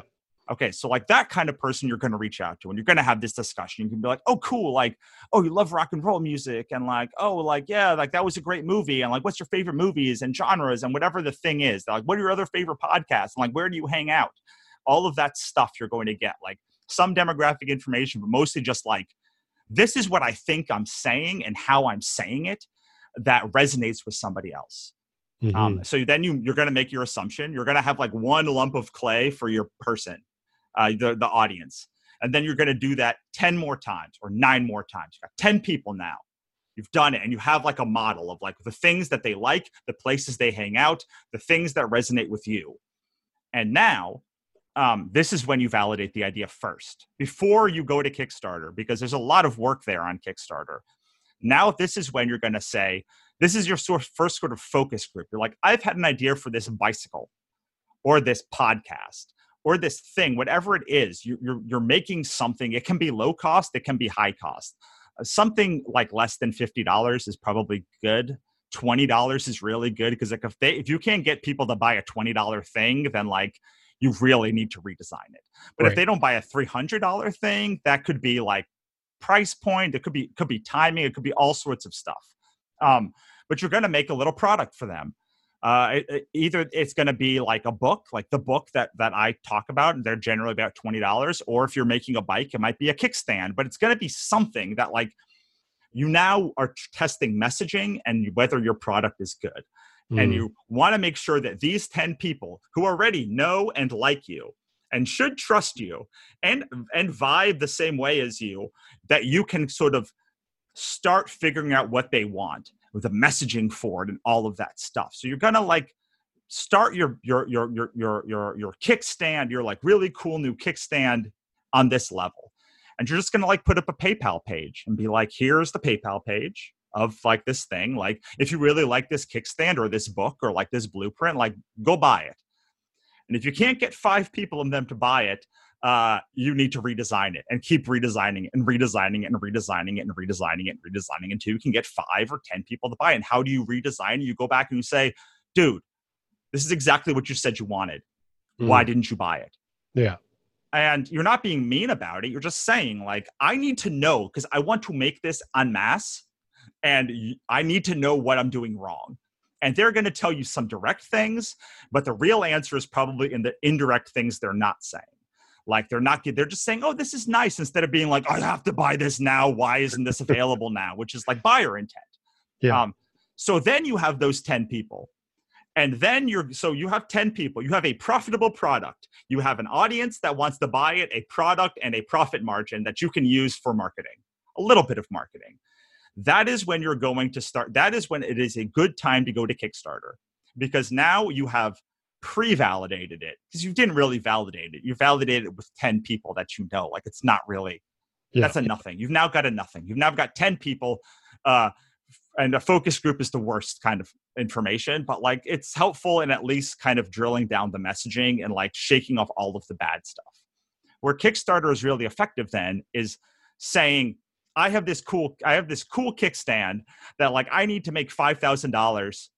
Okay, so like that kind of person you're going to reach out to, and you're going to have this discussion. You can be like, oh, cool. Like, oh, you love rock and roll music. And like, oh, like, yeah, like that was a great movie. And like, what's your favorite movies and genres and whatever the thing is? Like, what are your other favorite podcasts? And like, where do you hang out? All of that stuff you're going to get, like some demographic information, but mostly just like, this is what I think I'm saying and how I'm saying it that resonates with somebody else. Mm-hmm. So then you're going to make your assumption. You're going to have like one lump of clay for your person, the audience. And then you're going to do that 10 more times or 9 more times. You've got 10 people now. You've done it. And you have like a model of like the things that they like, the places they hang out, the things that resonate with you. And now this is when you validate the idea first before you go to Kickstarter, because there's a lot of work there on Kickstarter. Now, this is when you're going to say, this is your first sort of focus group. You're like, I've had an idea for this bicycle or this podcast or this thing, whatever it is. You're making something. It can be low cost. It can be high cost. Something like less than $50 is probably good. $20 is really good, because like if you can't get people to buy a $20 thing, then like you really need to redesign it. But Right. if they don't buy a $300 thing, that could be like price point. It could be timing. It could be all sorts of stuff. But you're going to make a little product for them. Either it's going to be like a book, like the book that I talk about, and they're generally about $20. Or if you're making a bike, it might be a kickstand, but it's going to be something that like you now are testing messaging and whether your product is good. And you want to make sure that these 10 people who already know and like you and should trust you and vibe the same way as you, that you can sort of start figuring out what they want with the messaging for it and all of that stuff. So you're gonna like start your kickstand, your like really cool new kickstand on this level, and you're just gonna like put up a PayPal page and be like, here's the PayPal page of like this thing. Like, if you really like this kickstand or this book or like this blueprint, like go buy it. And if you can't get 5 people in them to buy it, you need to redesign it and keep redesigning it and redesigning it and redesigning it and redesigning it and redesigning it until you can get 5 or 10 people to buy it. And how do you redesign? You go back and you say, dude, this is exactly what you said you wanted. Why didn't you buy it? Yeah. And you're not being mean about it. You're just saying, like, I need to know, because I want to make this en masse, and I need to know what I'm doing wrong. And they're going to tell you some direct things, but the real answer is probably in the indirect things they're not saying. Like they're just saying, oh, this is nice, instead of being like, I have to buy this now. Why isn't this available now? Which is like buyer intent. Yeah. So then you have those 10 people. And then you have 10 people. You have a profitable product. You have an audience that wants to buy it, a product, and a profit margin that you can use for marketing, a little bit of marketing. That is when you're going to start. That is when it is a good time to go to Kickstarter, because now you have pre-validated it, because you didn't really validate it. You validated it with 10 people that you know. Like, it's not really, that's a nothing. You've now got a nothing. You've now got 10 people, and a focus group is the worst kind of information, but like it's helpful in at least kind of drilling down the messaging and like shaking off all of the bad stuff. Where Kickstarter is really effective then is saying, I have this cool kickstand that like I need to make $5,000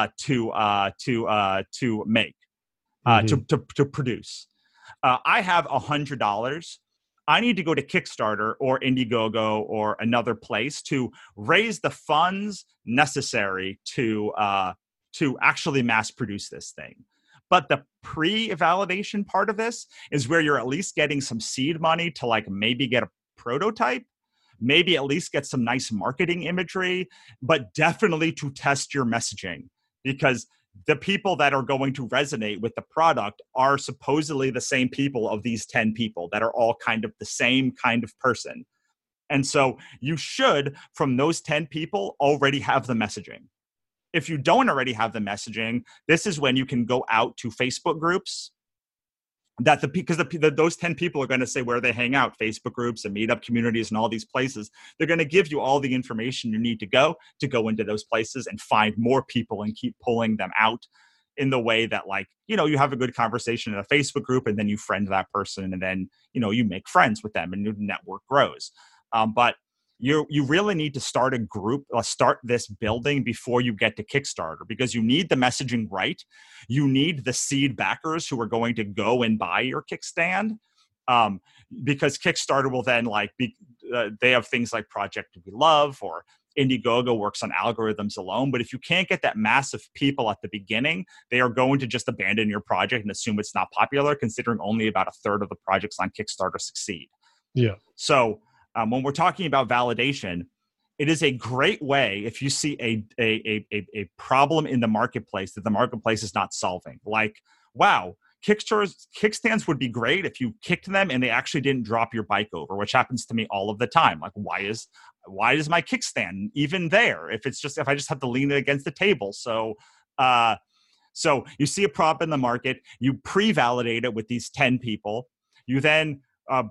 to make to produce. I have $100. I need to go to Kickstarter or Indiegogo or another place to raise the funds necessary to actually mass produce this thing. But the pre-validation part of this is where you're at least getting some seed money to like maybe get a prototype, maybe at least get some nice marketing imagery, but definitely to test your messaging, because the people that are going to resonate with the product are supposedly the same people of these 10 people that are all kind of the same kind of person. And so you should, from those 10 people, already have the messaging. If you don't already have the messaging, this is when you can go out to Facebook groups because those 10 people are going to say where they hang out, Facebook groups and meetup communities and all these places. They're going to give you all the information you need to go into those places and find more people and keep pulling them out in the way that, like, you know, you have a good conversation in a Facebook group and then you friend that person and then, you know, you make friends with them and your network grows. But you really need to start a group, start this building before you get to Kickstarter, because you need the messaging right. You need the seed backers who are going to go and buy your kickstand. Because Kickstarter will then they have things like Project We Love, or Indiegogo works on algorithms alone. But if you can't get that mass of people at the beginning, they are going to just abandon your project and assume it's not popular, considering only about a third of the projects on Kickstarter succeed. Yeah. So when we're talking about validation, it is a great way if you see a problem in the marketplace that the marketplace is not solving. Like, wow, kickstands would be great if you kicked them and they actually didn't drop your bike over, which happens to me all of the time. Like, why is my kickstand even there if I just have to lean it against the table? So you see a problem in the market, you pre-validate it with these 10 people, you then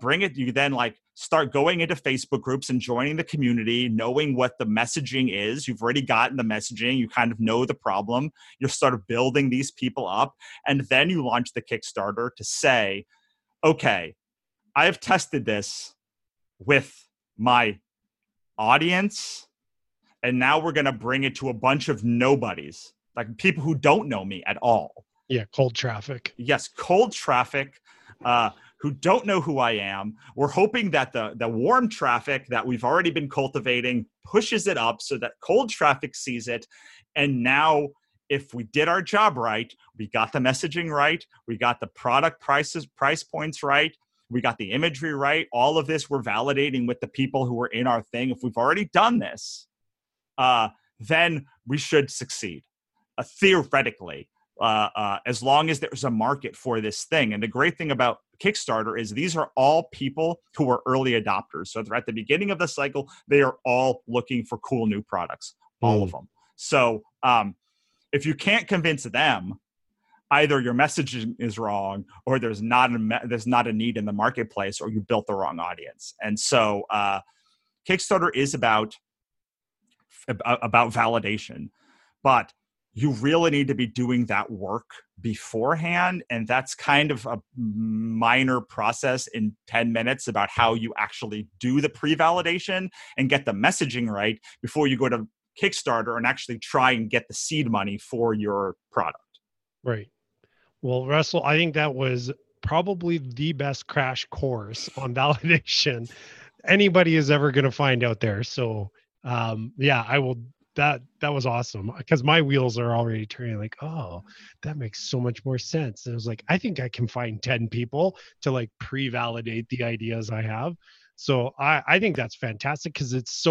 start going into Facebook groups and joining the community, knowing what the messaging is. You've already gotten the messaging. You kind of know the problem. You start building these people up. And then you launch the Kickstarter to say, okay, I have tested this with my audience, and now we're going to bring it to a bunch of nobodies, like people who don't know me at all. Yeah, cold traffic. Yes, cold traffic. Who don't know who I am. We're hoping that the warm traffic that we've already been cultivating pushes it up so that cold traffic sees it. And now, if we did our job right, we got the messaging right, we got the product price points right, we got the imagery right, all of this we're validating with the people who are in our thing. If we've already done this, then we should succeed, theoretically. As long as there's a market for this thing. And the great thing about Kickstarter is these are all people who are early adopters. So they're at the beginning of the cycle, they are all looking for cool new products, all of them. So if you can't convince them, either your messaging is wrong, or there's not a need in the marketplace, or you built the wrong audience. And so Kickstarter is about validation, but you really need to be doing that work beforehand. And that's kind of a minor process in 10 minutes about how you actually do the pre-validation and get the messaging right before you go to Kickstarter and actually try and get the seed money for your product. Right. Well, Russell, I think that was probably the best crash course on validation anybody is ever going to find out there. So I will. That was awesome, because my wheels are already turning like, oh, that makes so much more sense. And I was like, I think I can find 10 people to pre-validate the ideas I have. So I think that's fantastic, because it's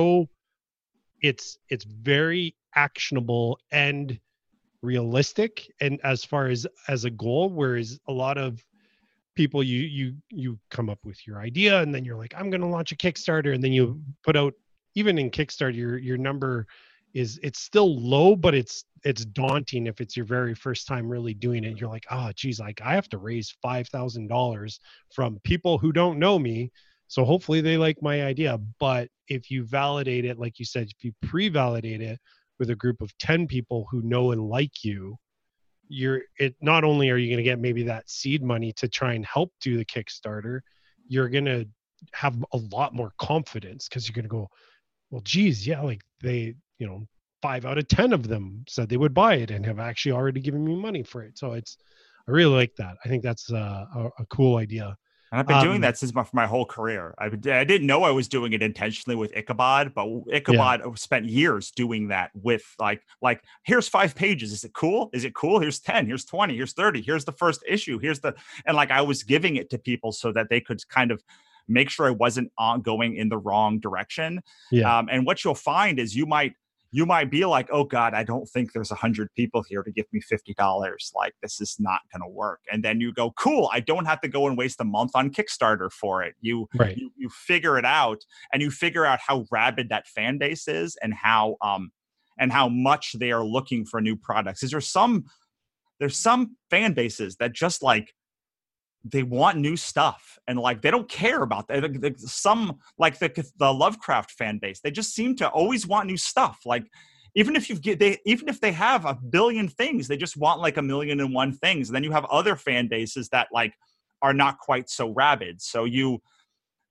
very actionable and realistic. And as far as a goal, whereas a lot of people, you come up with your idea and then you're like, I'm going to launch a Kickstarter. And then you put out, even in Kickstarter, your number it's still low, but it's daunting if it's your very first time really doing it. You're like, oh geez, I have to raise $5,000 from people who don't know me, so hopefully they like my idea. But if you validate it, like you said, if you pre-validate it with a group of 10 people who know and like you, not only are you going to get maybe that seed money to try and help do the Kickstarter, you're going to have a lot more confidence, because you're going to go, well, geez, yeah, they 5 out of 10 of them said they would buy it and have actually already given me money for it. So I really like that. I think that's a cool idea. And I've been doing that since my whole career. I didn't know I was doing it intentionally with Ichabod, but Ichabod spent years doing that with like, here's 5 pages. Is it cool? Is it cool? Here's 10, here's 20, here's 30, here's the first issue. And I was giving it to people so that they could kind of make sure I wasn't going in the wrong direction. Yeah. And what you'll find is you might be like, oh God, I don't think there's 100 people here to give me $50. Like, this is not going to work. And then you go, cool, I don't have to go and waste a month on Kickstarter for it. You figure it out, and you figure out how rabid that fan base is, and how much they are looking for new products. There's some fan bases that just they want new stuff, and they don't care about that. Some the Lovecraft fan base, they just seem to always want new stuff. Even if they have a billion things, they just want 1,000,001 things. And then you have other fan bases that are not quite so rabid. So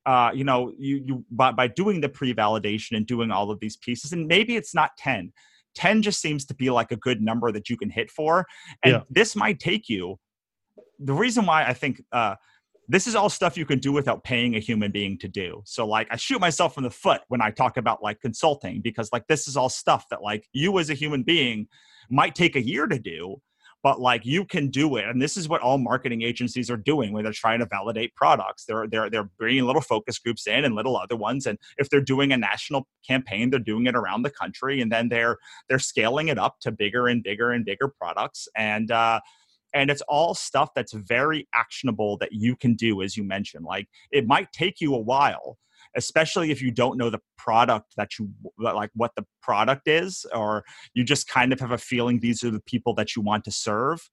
by doing the pre-validation and doing all of these pieces, and maybe it's not 10 just seems to be like a good number that you can hit for. And this might take you, the reason why I think this is all stuff you can do without paying a human being to do. So like I shoot myself in the foot when I talk about like consulting, because like this is all stuff that like you as a human being might take a year to do, but like you can do it. And this is what all marketing agencies are doing when they're trying to validate products. They're bringing little focus groups in and little other ones. And if they're doing a national campaign, they're doing it around the country, and then they're scaling it up to bigger and bigger and bigger products. And it's all stuff that's very actionable that you can do, as you mentioned. Like it might take you a while, especially if you don't know the product that you like, what the product is, or you just kind of have a feeling these are the people that you want to serve.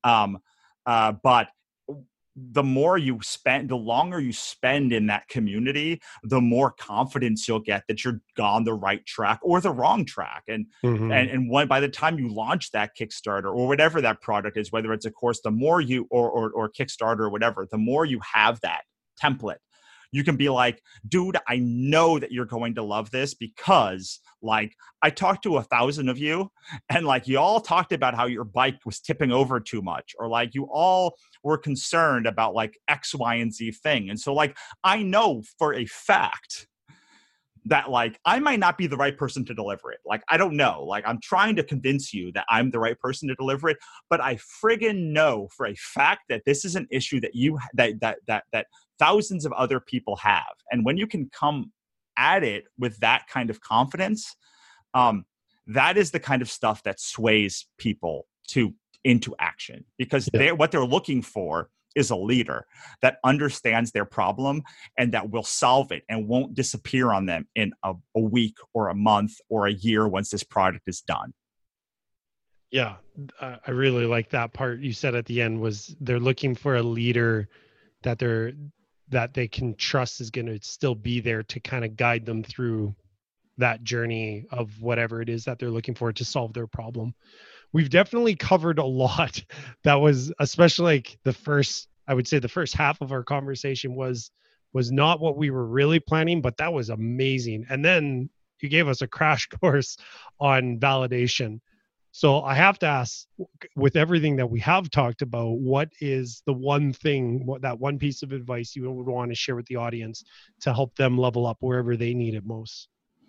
But the more you spend, the longer you spend in that community, the more confidence you'll get that you're on the right track or the wrong track. And by the time you launch that Kickstarter or whatever that product is, whether it's a course, the more you or Kickstarter or whatever, the more you have that template, you can be like, dude, I know that you're going to love this because like I talked to 1,000 of you and like you all talked about how your bike was tipping over too much, or like you all were concerned about like X, Y, and Z thing. And so like, I know for a fact that like, I might not be the right person to deliver it. Like, I don't know, like I'm trying to convince you that I'm the right person to deliver it, but I friggin' know for a fact that this is an issue that that thousands of other people have. And when you can come at it with that kind of confidence, that is the kind of stuff that sways people into action, because what they're looking for is a leader that understands their problem and that will solve it and won't disappear on them in a week or a month or a year once this product is done. Yeah, I really like that part you said at the end, was they're looking for a leader that they can trust is going to still be there to kind of guide them through that journey of whatever it is that they're looking for to solve their problem. We've definitely covered a lot. That was especially like the first half of our conversation was not what we were really planning, but that was amazing. And then you gave us a crash course on validation. So I have to ask, with everything that we have talked about, what is the one thing, that one piece of advice you would want to share with the audience to help them level up wherever they need it most?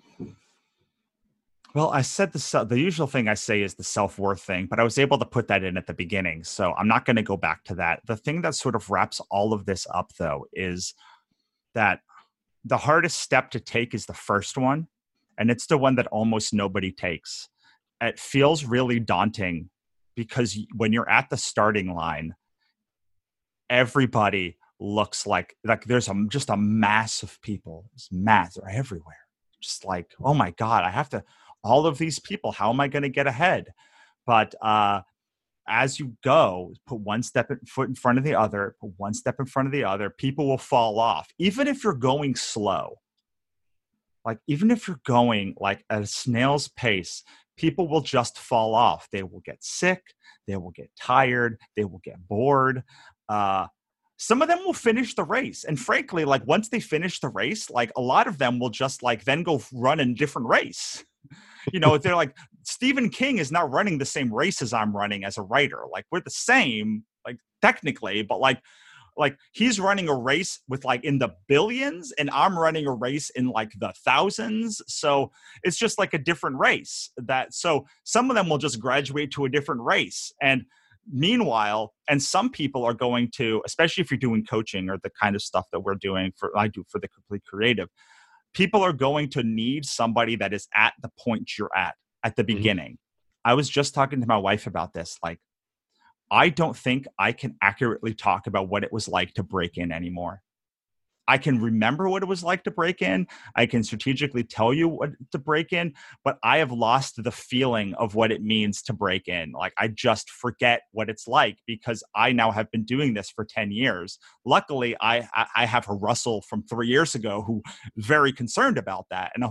Well, I said the usual thing I say is the self-worth thing, but I was able to put that in at the beginning, so I'm not going to go back to that. The thing that sort of wraps all of this up, though, is that the hardest step to take is the first one, and it's the one that almost nobody takes. It feels really daunting because when you're at the starting line, everybody looks like there's just a mass of people. They're everywhere. Just like, oh my God, all of these people, how am I going to get ahead? But as you go, put one foot in front of the other, put one step in front of the other, people will fall off. Even if you're going slow, like even if you're going like at a snail's pace, people will just fall off. They will get sick. They will get tired. They will get bored. Some of them will finish the race. And frankly, like once they finish the race, like a lot of them will just like then go run in a different race. You know, they're like, Stephen King is not running the same race as I'm running as a writer. Like we're the same, like technically, but like he's running a race with like in the billions and I'm running a race in like the thousands. So it's just like a different race. So some of them will just graduate to a different race. And meanwhile, and some people are going to, especially if you're doing coaching or the kind of stuff that I do for the Complete Creative, people are going to need somebody that is at the point you're at the beginning. Mm-hmm. I was just talking to my wife about this. Like, I don't think I can accurately talk about what it was like to break in anymore. I can remember what it was like to break in. I can strategically tell you what to break in, but I have lost the feeling of what it means to break in. Like I just forget what it's like because I now have been doing this for 10 years. Luckily, I have a Russell from 3 years ago who is very concerned about that, and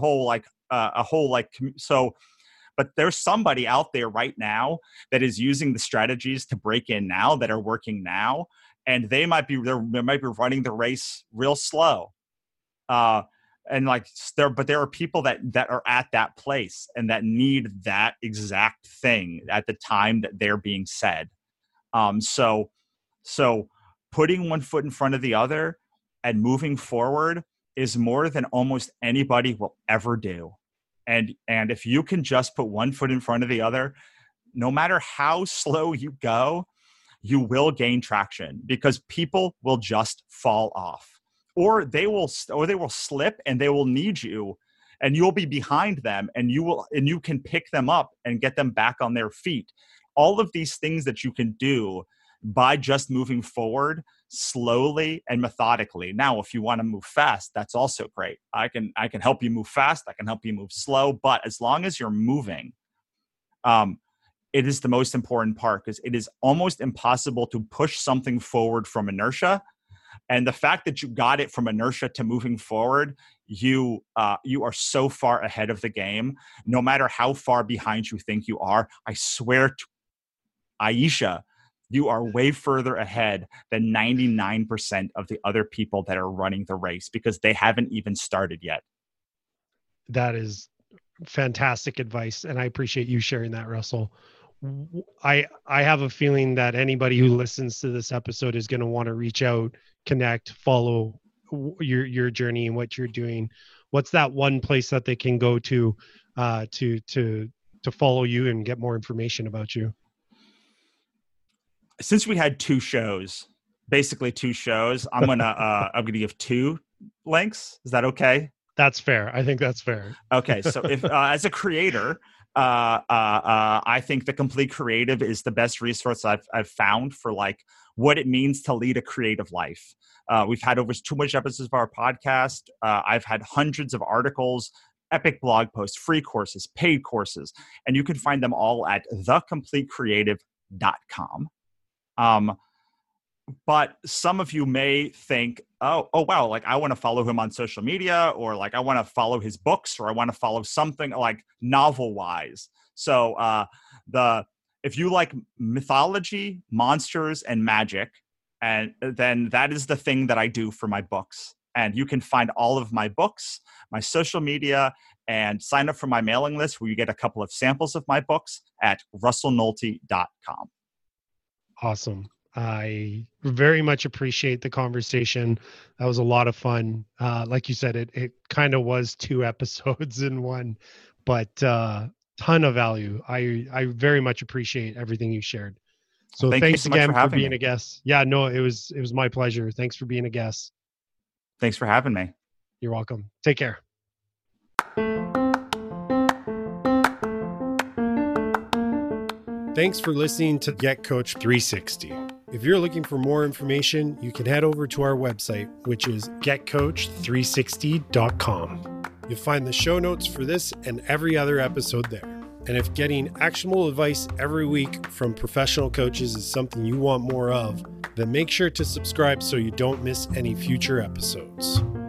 so. But there's somebody out there right now that is using the strategies to break in now that are working now. And they might be running the race real slow. And like there are people that are at that place and that need that exact thing at the time that they're being said. So putting one foot in front of the other and moving forward is more than almost anybody will ever do. And if you can just put one foot in front of the other, no matter how slow you go, you will gain traction, because people will just fall off, or they will slip and they will need you, and you'll be behind them, and you can pick them up and get them back on their feet. All of these things that you can do by just moving forward slowly and methodically. Now, if you want to move fast, that's also great. I can help you move fast. I can help you move slow. But as long as you're moving, it is the most important part, because it is almost impossible to push something forward from inertia. And the fact that you got it from inertia to moving forward, you are so far ahead of the game, no matter how far behind you think you are. I swear to Aisha, you are way further ahead than 99% of the other people that are running the race, because they haven't even started yet. That is fantastic advice, and I appreciate you sharing that, Russell. I have a feeling that anybody who listens to this episode is going to want to reach out, connect, follow your journey and what you're doing. What's that one place that they can go to follow you and get more information about you? Since we had basically two shows, I'm gonna give 2 links. Is that okay? That's fair. I think that's fair. Okay, so if as a creator, I think The Complete Creative is the best resource I've found for like what it means to lead a creative life. We've had over 200 episodes of our podcast. I've had hundreds of articles, epic blog posts, free courses, paid courses, and you can find them all at thecompletecreative.com. But some of you may think, oh wow, like I want to follow him on social media, or like I want to follow his books, or I want to follow something like novel wise. So if you like mythology, monsters, and magic, and then that is the thing that I do for my books. And you can find all of my books, my social media, and sign up for my mailing list where you get a couple of samples of my books at russellnolte.com. Awesome. I very much appreciate the conversation. That was a lot of fun. Like you said, it kind of was 2 episodes in one, but ton of value. I very much appreciate everything you shared. So thanks again for being a guest. Yeah, no, it was my pleasure. Thanks for being a guest. Thanks for having me. You're welcome. Take care. Thanks for listening to Get Coach 360. If you're looking for more information, you can head over to our website, which is getcoach360.com. You'll find the show notes for this and every other episode there. And if getting actionable advice every week from professional coaches is something you want more of, then make sure to subscribe so you don't miss any future episodes.